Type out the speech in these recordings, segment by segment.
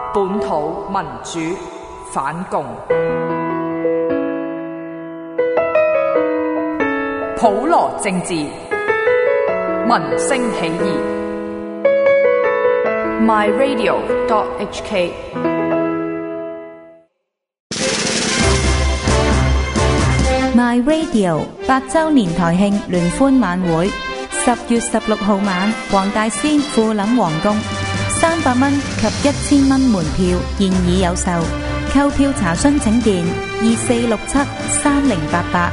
本土民主反共，普羅政治，民聲起義。myradio.hk My Radio 8周年台慶聯歡晚會，10月16號晚，黃大仙富林皇宮，300蚊及1000蚊門票現已有售，購票查詢請電24673088。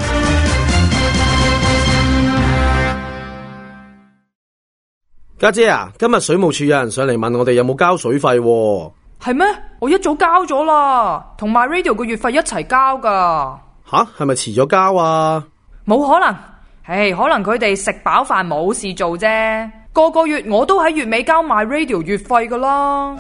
家姐啊，今日水務署有人上嚟問我哋有冇交水費喎。 係咩？我一早交咗啦，同 MyRadio 個月費一齊交噶。 吓，係咪遲咗交啊？ 冇可能，可能佢哋食飽飯冇事做啫。個月我都喺月尾交 MyRadio 月費噶啦。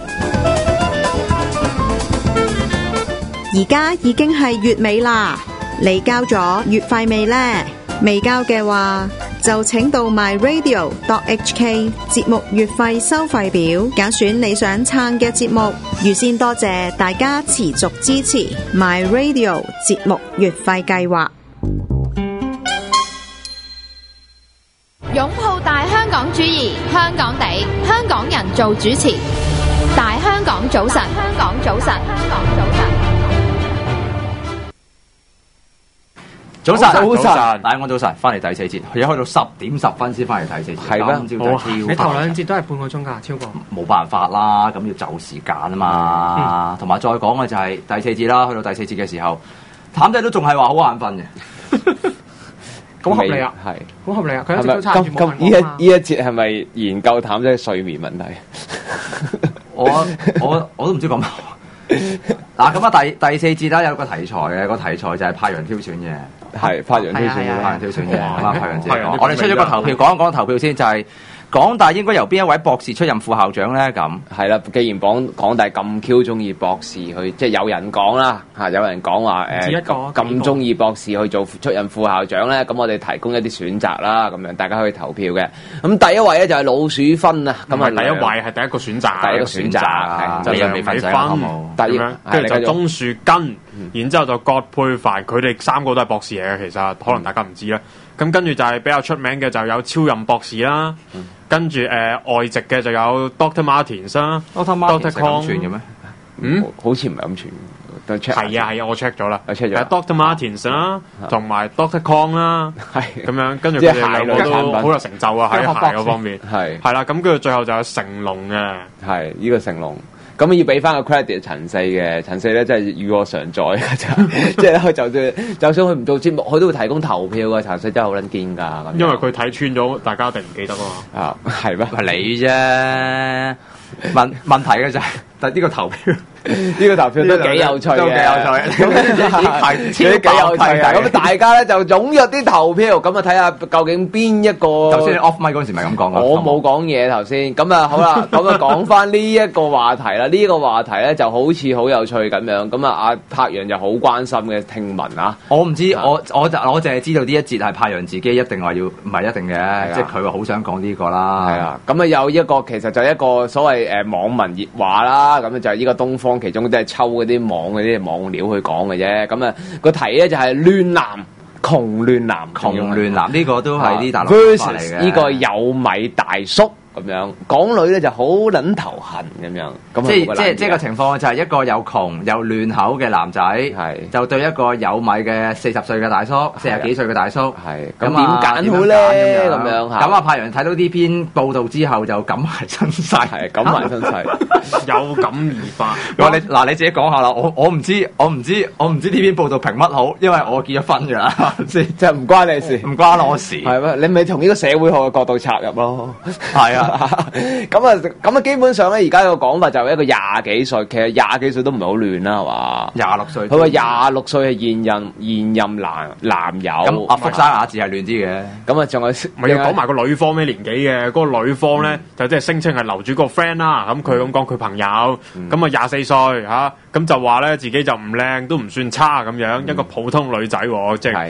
而家已經係月尾啦，你交咗月費未呢？未交嘅話，就請到 myradio.hk 節目月費收費表，揀選你想撐嘅節目。預先多謝大家持續支持 MyRadio 節目月費計劃。 擁抱大香港主義，香港地，香港人做主持。大香港早晨，香港早晨，香港早晨。 早晨，大家早晨，翻嚟第4節，而家去到10點10分先翻嚟第4節，係咩？今朝真係超， 你頭兩節都係半個鐘㗎，超過。冇辦法啦，咁要就時間啊嘛。同埋再講嘅就係第4節啦，去到第4節嘅時候，譚仔都仲係話好眼瞓嘅。 咁合理啊，係好合理啊！佢一直都撐住冇問我呢一節係咪研究譚仔嘅睡眠問題？ 我都唔知講乜。嗱，咁啊第4節啦，有個題材嘅，個題材就係派羊挑選嘅， 係派羊挑選嘅， 派羊挑選嘅，咁啊派羊節。我哋出咗個投票，講一講投票先，就係港大應該由邊一位博士出任副校長咧？咁係啦，既然港大咁 Q 中意博士去，即係有人講啦嚇，有人講話咁中意博士去做出任副校長咧，咁我哋提供一啲選擇啦，咁樣大家可以投票嘅。咁第一位咧就係老鼠芬啊，咁啊第一位係第一個選擇， 第一個選擇就梁美芬，跟住就鍾樹根，然之後就葛珮帆，佢哋3個都係博士嚟嘅，其實可能大家唔知啦。咁跟住就係比較出名嘅就有超任博士啦，跟住外籍嘅就有 Dr. Martins 啦，Dr. Kong 傳嘅咩？ 好似唔係咁傳。 係啊，我 check 咗啦，Dr. Martins 啦，同埋 Dr. Kong 啦，係咁樣，跟住佢哋兩個都好有成就啊，喺鞋嗰方面，係啦，咁跟住最後就有成龍嘅， 係呢個成龍。咁要俾翻個 credit 陳四嘅，陳四咧真係與我常在嘅咋，即係就算佢唔做節目，佢都會提供投票嘅。陳四真係好撚堅㗎， 因為佢睇穿咗，大家一定唔記得啊嘛。 啊，係咩？ 係你啫。問題嘅就係，但係呢個投票。 呢個投票都幾有趣嘅， 都幾有趣， 幾有趣啊！咁大家咧就踴躍啲投票，咁啊睇下究竟邊一個。 頭先 off mic 嗰陣時咪咁講嘅， 我冇講嘢頭先。咁啊好啦，咁啊講翻呢一個話題啦。呢個話題咧就好似好有趣咁樣。咁啊阿柏楊就好關心嘅，聽聞啊。 我唔知，我淨係知道呢一節係柏楊自己一定話要，唔係一定嘅，即係佢話好想講呢個啦。 係啊，咁啊有一個其實就係一個所謂網民熱話啦。咁就係呢個東方。其中都係抽嗰啲網料去講嘅啫，咁啊個題咧就係亂男窮亂男呢個都係啲大陸 versus 呢個有米大叔。咁樣港女咧就好撚頭痕咁樣， 即係個情況就係一個又窮又亂口嘅男仔，就對一個有米嘅40歲嘅大叔，40幾歲嘅大叔， 係咁點揀好咧？咁樣嚇。 咁啊，柏楊睇到呢篇報道之後就感埋身世， 感埋身世， 有感而發。 你自己講下啦，我唔知呢篇報道評乜好，因為我結咗婚㗎啦， 即係唔關你事， 唔關我事， 係咩？你咪從呢個社會學嘅角度插入咯， 係啊。 咁啊，基本上咧，而家個講法就係一個20幾歲，其實20幾歲都唔係好亂啦，係嘛 ？26歲， 佢話26歲係現任男友。 咁阿福山雅治係亂啲嘅， 咁啊，仲有咪要講埋個女方咩年紀嘅？嗰個女方咧就即係聲稱係樓主個 friend 啦，咁佢咁講佢朋友，咁啊24歲嚇，咁就話咧自己就唔靚，都唔算差咁樣，一個普通女仔喎，即係。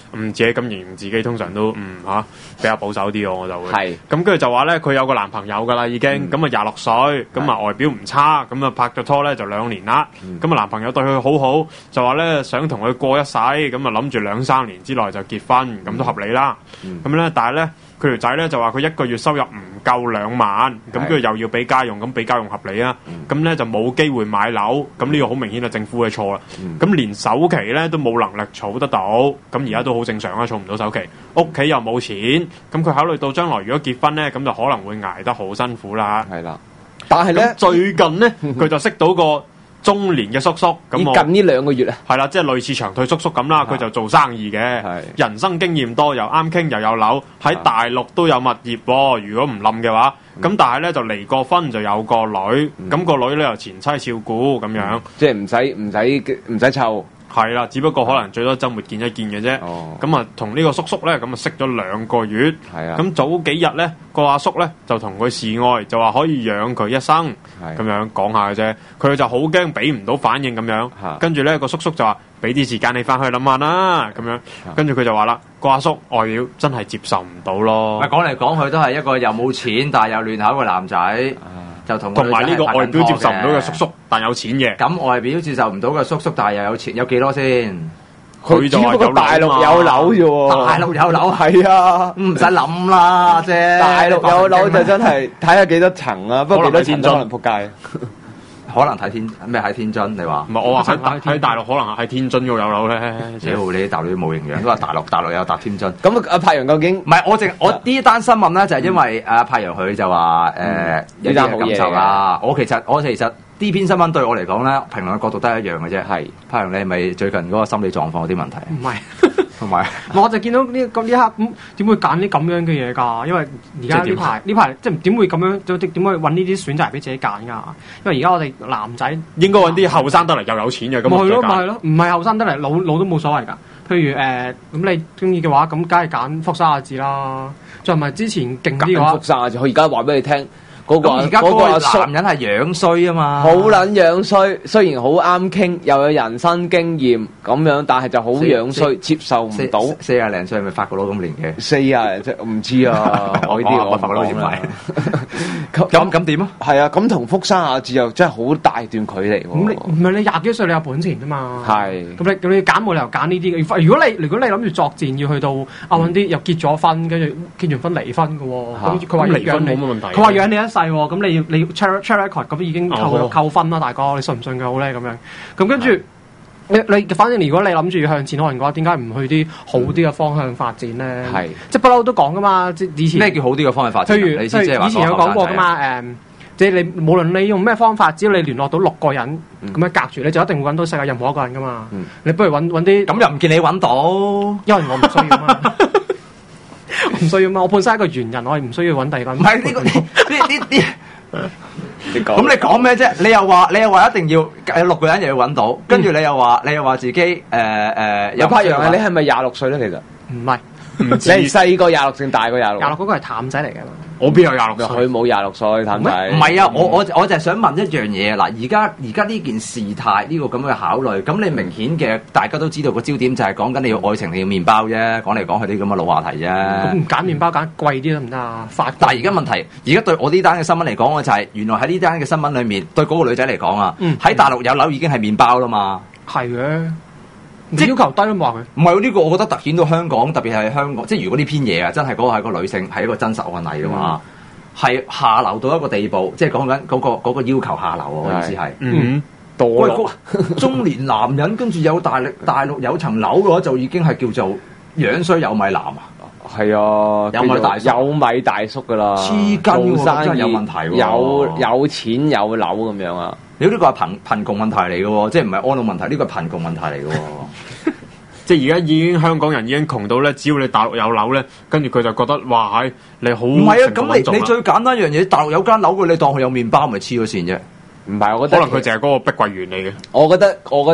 自己咁形容自己，通常都比較保守啲我就會。係咁跟住就話咧，佢有個男朋友㗎啦已經，咁啊26歲，咁啊外表唔差，咁啊拍咗拖咧就2年啦，咁啊男朋友對佢好好，就話咧想同佢過一世，咁啊諗住2-3年之內就結婚，咁都合理啦。咁咧但係咧佢條仔咧就話佢1個月收入唔夠2萬，咁跟住又要俾家用，咁俾家用合理啊。咁咧就冇機會買樓，咁呢個好明顯係政府嘅錯啦。咁連首期咧都冇能力儲得到，咁而家都好正常啊，儲唔到首期，屋企又冇錢，咁佢考慮到將來如果結婚咧，咁就可能會捱得好辛苦啦。係啦，但係咧最近咧佢就識到個中年嘅叔叔，咁近呢2個月啊， 係啦，即係類似長腿叔叔咁啦，佢就做生意嘅，人生經驗多，又啱傾，又有樓，喺大陸都有物業喎。如果唔冧嘅話，咁但係咧就離過婚，就有個女，咁個女咧由前妻照顧咁樣， 即係唔使湊。 係啦，只不過可能最多週末見一見嘅啫。咁啊，同呢個叔叔咧，咁啊識咗2個月。係啊。咁早幾日咧，個阿叔咧就同佢示愛，就話可以養佢一生。咁樣講下嘅啫。佢就好驚俾唔到反應咁樣。跟住咧個叔叔就話：俾啲時間你翻去諗下啦。咁樣。跟住佢就話啦：個阿叔外表真係接受唔到咯。 講嚟講去都係一個又冇錢但係又亂口嘅男仔。就同埋呢個外表接受唔到嘅叔叔，但有錢嘅。 咁外表接受唔到嘅叔叔，但係又有錢，有幾多先？ 佢就話大陸有樓啫喎。大陸有樓係啊，唔使諗啦啫。大陸有樓就真係睇下幾多層啊，不過幾多錢可能仆街。 可能睇天津，你話？ 唔係我話喺大陸可能喺天津嗰度有樓咧。 屌你大陸都冇營養，都話大陸有搭天津。 咁阿柏陽究竟？ 唔係我呢單新聞咧，就係因為阿柏陽佢就話有啲好嘢啦。我其實呢篇新聞對我嚟講咧，評論嘅角度都係一樣嘅啫。係柏陽，你係咪最近嗰個心理狀況有啲問題？ 唔係。 同埋， 我就見到呢刻咁點會揀啲咁樣嘅嘢㗎？因為而家呢排即係點會咁樣？點會揾呢啲選擇俾自己揀㗎？因為而家我哋男仔應該揾啲後生得嚟又有錢嘅咁。 咪係咯，唔係後生得嚟老都冇所謂㗎。譬如咁你中意嘅話，咁梗係揀福沙亞字啦。再唔係之前勁啲嘅話， 福沙亞字，佢而家話俾你聽。 而家嗰個男人係樣衰啊嘛， 好撚樣衰。雖然好啱傾，又有人生經驗咁樣，但係就好樣衰，接受唔到。 40零歲係咪法國佬咁年紀 ？40零歲唔知啊，我呢啲我法國佬點嚟？ 咁點啊？ 係啊，咁同福山雅治又真係好大段距離喎。 咁你唔係你20幾歲，你有本錢啫嘛？ 係。 咁你揀冇理由揀呢啲嘅。如果你諗住作戰要去到揾啲又結咗婚，跟住結完婚離婚嘅喎，咁佢話離婚冇乜問題。 佢話養你一世喎，咁你要 check record， 咁已經扣分啦，大哥，你信唔信佢好咧？咁樣，咁跟住你反正如果你諗住要向前行嘅話，點解唔去啲好啲嘅方向發展咧？係，即係不嬲都講噶嘛，即係以前咩叫好啲嘅方向發展？ 譬如以前有講過噶嘛，即係你無論你用咩方法，只要你聯絡到6個人咁樣隔住，你就一定會揾到世界任何一個人噶嘛。你不如揾啲咁又唔見你揾到， 因為我唔需要嘛。唔需要嘛，我本身係一個猿人，我係唔需要揾第二個人。 唔係呢個呢。咁你講咩啫？你又話一定要6個人又要揾到，跟住你又話自己有柏陽啊？你係咪26歲咧？其實唔係， 你係細個26定大過26？26 嗰個係淡仔嚟嘅嘛。 我邊有26歲？ 佢冇26歲，淡仔。 唔係啊！我就係想問一樣嘢嗱，而家呢件事態呢個咁嘅考慮，咁你明顯嘅大家都知道個焦點就係講緊你要愛情定要麵包啫，講嚟講去啲咁嘅老話題啫。 咁唔揀麵包揀貴啲得唔得啊？ 但係而家問題，而家對我呢單嘅新聞嚟講，我就係原來喺呢單嘅新聞裏面，對嗰個女仔嚟講啊，喺大陸有樓已經係麵包啦嘛。係嘅。 即要求低都冇話佢， 唔係呢個，我覺得突顯到香港，特別係香港，即係如果呢篇嘢啊，真係嗰個係個女性，係一個真實案例嘅話，係下流到一個地步，即係講緊嗰個要求下流啊！我意思係，多咯。中年男人跟住有大陸有層樓嘅話，就已經係叫做樣衰有米男啊！ 係啊，有米大叔噶啦， 黐筋喎，真係有問題喎， 有錢有樓咁樣啊！ 你呢個係貧窮問題嚟嘅喎，即係唔係安老問題？呢個係貧窮問題嚟嘅喎。 即係而家已經香港人已經窮到咧，只要你大陸有樓咧，跟住佢就覺得哇係你好唔係啊！咁你最簡單一樣嘢，大陸有間樓嘅，你當佢有麵包咪黐咗線啫？ 唔係，我覺得可能佢淨係嗰個碧桂園嚟嘅。 我覺得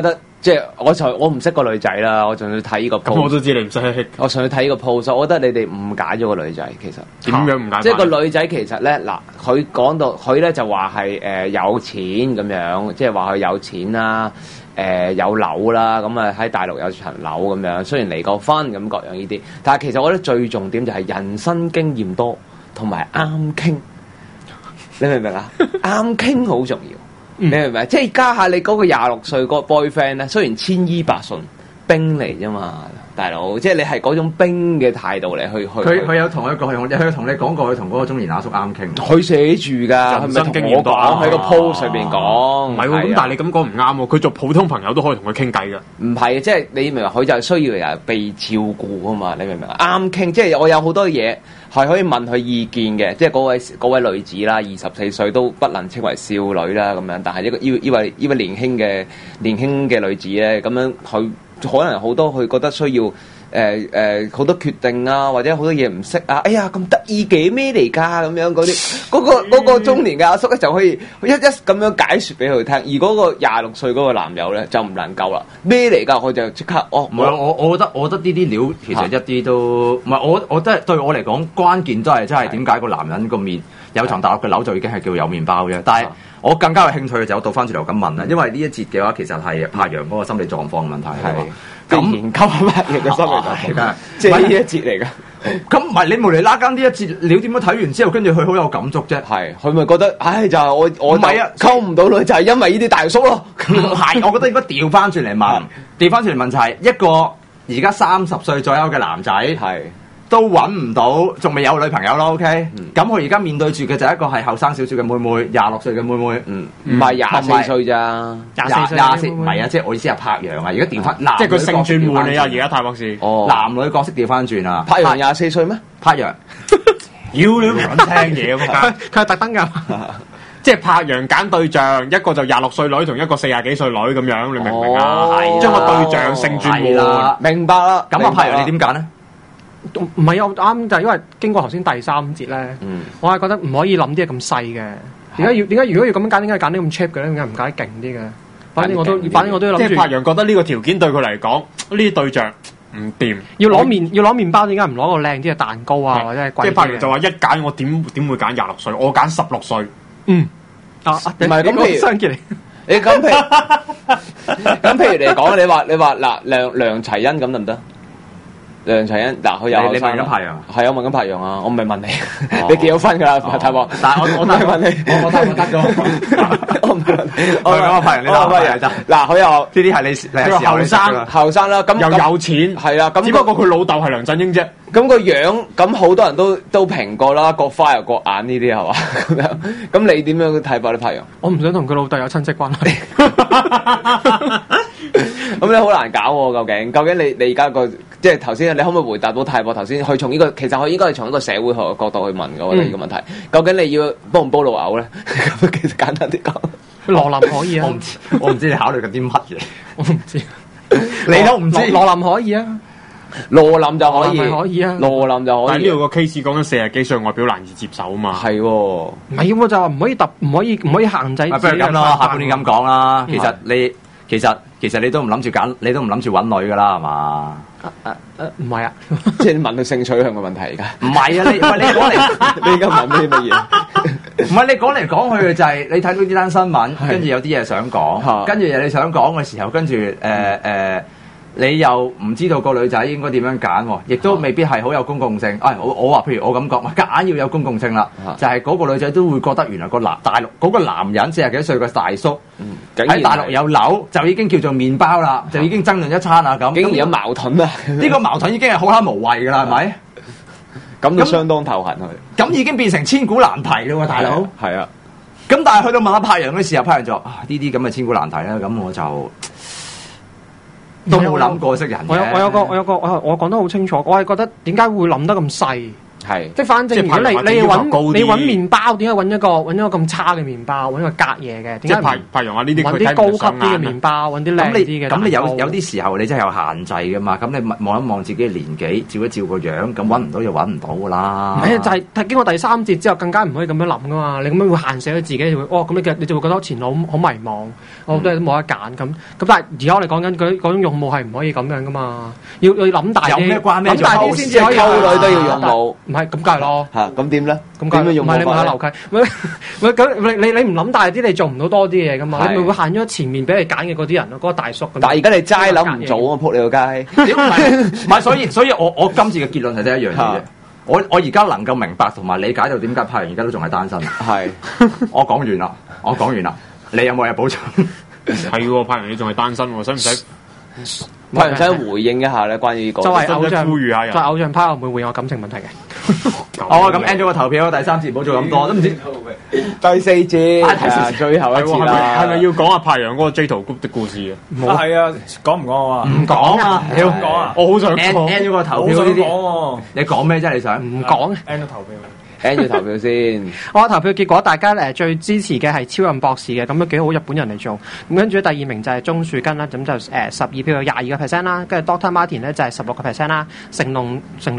即係我唔識個女仔啦，我仲要睇呢個 post。 咁我都知你唔識。 我上去睇呢個 post，我覺得你哋誤解咗個女仔。其實點樣誤解？ 即係個女仔其實咧，嗱，佢講到佢咧就話係有錢咁樣，即係話佢有錢啦，有樓啦，咁啊喺大陸有層樓咁樣。雖然離過婚咁各樣呢啲，但係其實我覺得最重點就係人生經驗多同埋啱傾。你明唔明啊？啱傾好重要。你明唔明？即係加下你嗰個26歲嗰個 boyfriend 咧，雖然千依百順，兵嚟啫嘛，大佬。即係你係嗰種兵嘅態度嚟去。 佢有同佢講，佢同你講過，佢同嗰個中年阿叔啱傾。 佢寫住㗎，係咪同我講喺個 post 上邊講？ 唔係喎，咁但係你咁講唔啱喎。佢做普通朋友都可以同佢傾偈㗎。唔係，即係你明白？佢就係需要人被照顧啊嘛。你明唔明啊？啱傾，即係我有好多嘢。係可以問佢意見嘅，即係嗰位女子啦，24歲都不能稱為少女啦咁樣，但係呢位年輕嘅女子咧，咁樣佢可能好多佢覺得需要好多決定啊，或者好多嘢唔識啊，哎呀咁得意嘅咩嚟㗎咁樣嗰啲，嗰個中年嘅阿叔咧就可以一咁樣解説俾佢聽，而嗰個26歲嗰個男友咧就唔能夠啦，咩嚟㗎？佢就即刻唔係我覺得呢啲料其實一啲都唔係我覺得對我嚟講關鍵都係真係點解個男人個面有層大陸嘅樓就已經係叫有麵包啫，但係我更加有興趣嘅就我倒翻轉頭咁問啦，因為呢一節嘅話其實係柏楊嗰個心理狀況嘅問題係嘛。 咁研究柏楊嘅心理狀況，即係呢一節嚟㗎。 咁唔係你無釐啦間呢一節料點樣睇完之後，跟住佢好有感觸啫。 係佢咪覺得，唉就係我唔係啊，溝唔到女就係因為呢啲大叔咯。 唔係，我覺得應該調翻轉嚟問，調翻轉嚟問就係一個而家30歲左右嘅男仔係。都揾唔到，仲未有女朋友咯 ，OK？咁佢而家面對住嘅就係一個係後生少少嘅妹妹，26歲嘅妹妹， 唔係24歲咋 ，24唔係啊，即係我意思係柏楊啊，而家調翻男， 即係佢性轉換你啊，而家太博士， 男女角色調翻轉啊， 柏楊24歲咩？ 柏楊，妖你唔想聽嘢咁佢係特登㗎。 即係柏楊揀對象，一個就26歲女同一個40幾歲女咁樣，你明唔明啊？將個對象性轉換， 明白啦。 咁啊，柏楊你點揀咧？ 唔係我啱就係因為經過頭先第3節咧，我係覺得唔可以諗啲嘢咁細嘅。點解如果要咁樣揀，點解揀啲咁 cheap 嘅咧？點解唔揀啲勁啲嘅？反正我都要諗住。 即係柏楊覺得呢個條件對佢嚟講，呢啲對象唔掂。 要攞麵包，點解唔攞個靚啲嘅蛋糕啊？或者係貴啲嘅？ 即係柏楊就話一揀我點會揀26歲？我揀16歲。 唔係咁譬如相見嚟。 你咁譬如嚟講，你話嗱梁齊恩咁得唔得？梁齊恩嗱，佢有你問緊柏楊， 係我問緊柏楊啊，我唔係問你，你結咗婚㗎啦，太博。 但係我問你，我得咗，我唔問你，我講柏楊，你答柏楊就嗱，佢又呢啲係你後生啦，咁又有錢係啦，咁只不過佢老豆係梁振英啫。 咁個樣咁好多人都評過啦，各花又各眼呢啲係嘛咁樣。咁你點樣睇法咧，柏楊？ 我唔想同佢老豆有親戚關係。 咁你好難搞喎，究竟你而家個即係頭先，你可唔可以回答到太博頭先？佢從呢個其實佢應該係從一個社會學嘅角度去問嘅，我覺得呢個問題。究竟你要煲唔煲老牛咧？其實簡單啲講， 羅林可以啊。 我唔知你考慮緊啲乜嘢， 我唔知， 你都唔知。 羅林可以啊。 羅林就可以， 可以啊， 羅林就可以。 但係呢度個 case 講緊40幾歲外表難以接受啊嘛。 係喎， 唔係我就話唔可以限制。 不如咁啦，下半年咁講啦。其實你都唔諗住揀，你都唔諗住揾女噶啦，係嘛？ 唔係啊， 即係問佢性取向嘅問題而家。 唔係啊，你講嚟， 你而家問啲乜嘢？ 唔係你講嚟講去就係你睇到呢單新聞，跟住有啲嘢想講，跟住你想講嘅時候，跟住你又唔知道個女仔應該點樣揀，亦都未必係好有公共性。我話譬如我咁講，夾硬要有公共性啦，就係嗰個女仔都會覺得原來大陸嗰個男人40幾歲嘅大叔喺大陸有樓，就已經叫做麵包啦，就已經爭論一餐啦咁。 竟然有矛盾啊！ 呢個矛盾已經係好撚無謂㗎啦，係咪？ 咁就相當頭痕佢。 咁已經變成千古難題啦喎，大佬。 係啊。 咁但係去到問下柏楊嘅時候，柏楊就呢啲咁嘅千古難題啦，咁我就。都冇諗過識人嘅。 我講得好清楚，我係覺得點解會諗得咁細？ 係， 即係反正如果你要求高啲你揾麵包，點解揾一個咁差嘅麵包，揾個隔夜嘅？點解派用下呢啲揾啲高級啲嘅麵包，揾啲靚啲嘅？ 咁你有啲時候你真係有限制噶嘛？咁你望一望自己嘅年紀，照一照個樣，咁揾唔到就揾唔到噶啦。 唔係就係經過第3節之後，更加唔可以咁樣諗噶嘛。你咁樣會限死咗自己，就會咁你就會覺得前路好迷茫，我都係冇得揀咁。但係而家我哋講緊嗰種勇武係唔可以咁樣噶嘛，要諗大啲， 有咩關咩？ 諗大啲先至可以溝女都要勇武， 唔係咁梗係咯。 嚇咁點咧？ 咁點樣用？唔係你問下劉啟，咁你唔諗大啲，你做唔到多啲嘢噶嘛？你咪會限咗前面俾你揀嘅嗰啲人咯，嗰個大叔咁。 但係而家你齋諗唔做啊！撲你個街！ 唔係，所以我今次嘅結論係得一樣嘢啫。我而家能夠明白同埋理解到點解派人而家都仲係單身。 係， 我講完啦。你有冇嘢補充？ 係喎，派人你仲係單身喎，使唔使？ 派人想回應一下咧，關於呢個。 作為偶像， 呼籲下人。 作為偶像派，我唔會回應我感情問題嘅。 咁 end 咗個投票，第3節唔好做咁多，都唔知第4節最後一節啦。 係咪要講下派陽嗰個 J 圖谷的故事啊？ 係啊，講唔講啊？ 唔講啊！ 你唔講啊？ 我好想 end 咗個投票呢啲。你講咩啫？你想唔講 end 咗投票。 end 咗投票先。 我投票結果，大家最支持嘅係超人博士嘅，咁都幾好，日本人嚟做。咁跟住第2名就係鍾樹根啦，咁就12票有22% 啦，跟住 Doctor Martin 咧就係16% 啦，成龍係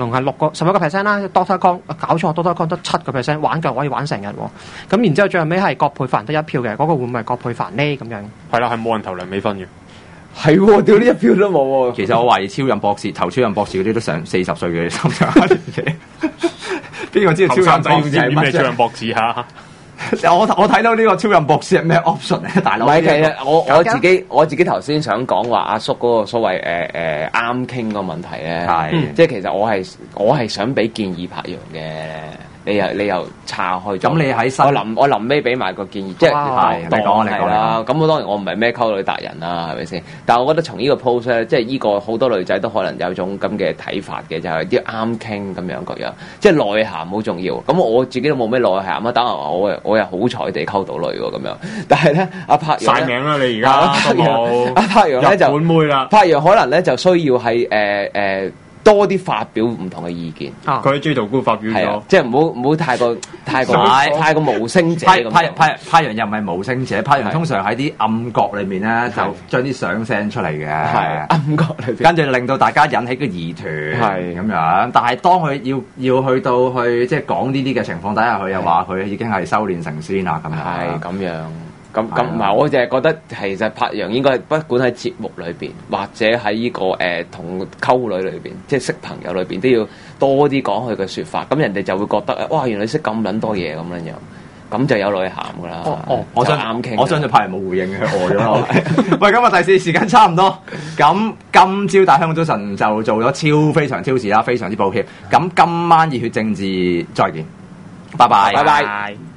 11% 啦 ，Doctor Kong 搞錯 ，Doctor Kong 得7%，玩夠可以玩成日喎。咁然之後最後尾係葛珮帆得1票嘅，嗰個會唔會係葛珮帆呢？咁樣係啦，係冇人投梁美芬嘅。 係喎，屌呢1票都冇喎。 其實我懷疑超人博士投超人博士嗰啲都成40歲嘅，咁上下年紀。邊個知道超人博士係乜？ 超人博士嚇？ 我睇到呢個超人博士係咩 option 咧，大佬？ 唔係，其實我自己頭先想講話阿叔嗰個所謂啱傾個問題咧，即係其實我係想俾建議柏楊嘅。你又岔開咗， 咁你喺我臨尾俾埋個建議，即係你講啦。 咁我當然我唔係咩溝女達人啦，係咪先？但係我覺得從呢個 post 咧，即係呢個好多女仔都可能有種咁嘅睇法嘅，就係啲啱傾咁樣各樣，即係內涵好重要。咁我自己都冇咩內涵啊，等我又好彩地溝到女喎咁樣。但係咧，阿柏楊曬名啦你而家， 阿柏楊咧就日本妹啦， 柏楊可能咧就需要係多啲發表唔同嘅意見， 佢喺 J 圖谷發表咗， 即係唔好太過無聲者咁。 派陽又唔係無聲者，派陽通常喺啲暗角裏面咧就將啲相 send 出嚟嘅， 暗角裏邊， 跟住令到大家引起個疑團，係咁樣。但係當佢要去到去即係講呢啲嘅情況底下，佢又話佢已經係修煉成仙啦咁樣。 係咁樣。咁唔係，我就係覺得其實柏楊應該不管喺節目裏邊，或者喺呢個同溝女裏邊，即係識朋友裏邊，都要多啲講佢嘅説法。咁人哋就會覺得哇，原來你識咁撚多嘢咁樣樣，咁就有內涵噶啦。 我想啱傾，我相信柏楊冇回應嘅，餓咗。喂，今日第4時間差唔多，咁今朝大香港早晨就做咗非常超時啦，非常之抱歉。咁今晚熱血政治再見，拜拜，拜拜。